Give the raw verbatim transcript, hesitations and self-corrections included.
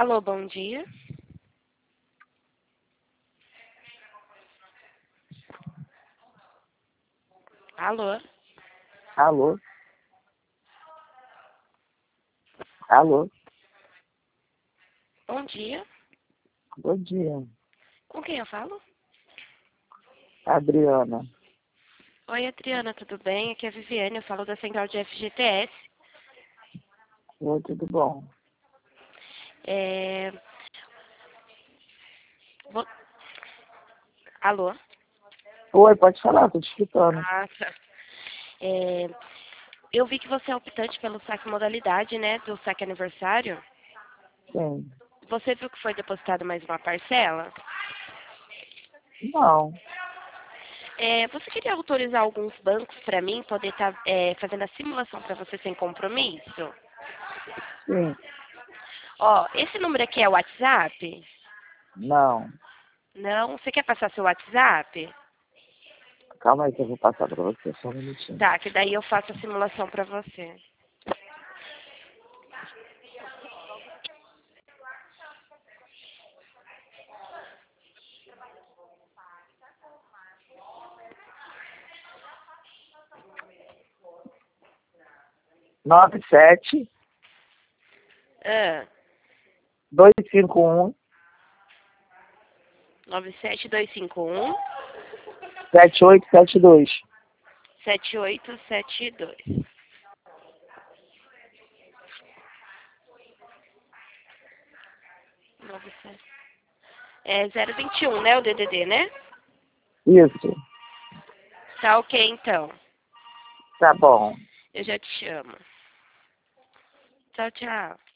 Alô, bom dia. Alô? Alô? Alô? Bom dia. Bom dia. Com quem eu falo? Adriana. Oi, Adriana, tudo bem? Aqui é a Viviane, eu falo da Central de F G T S. Oi, tudo bom? É... vo- Alô? Oi, pode falar, tô te escutando. Ah, tá. É, Eu vi que você é optante pelo saque modalidade, né, do saque aniversário. Sim. Você viu que foi depositado mais uma parcela? Não. É, você queria autorizar alguns bancos para mim poder estar fazendo a simulação para você sem compromisso? Sim. Ó, esse número aqui é o WhatsApp? Não. Não? Você quer passar seu WhatsApp? Calma aí que eu vou passar pra você, só um minutinho. Tá, que daí eu faço a simulação para você. nove sete Ah, dois cinco um nove sete dois cinco um sete oito sete dois. sete oito sete dois. É zero vinte e um, né? O D D D, né? Isso. Tá ok, então. Tá bom. Eu já te chamo. Tchau, tchau.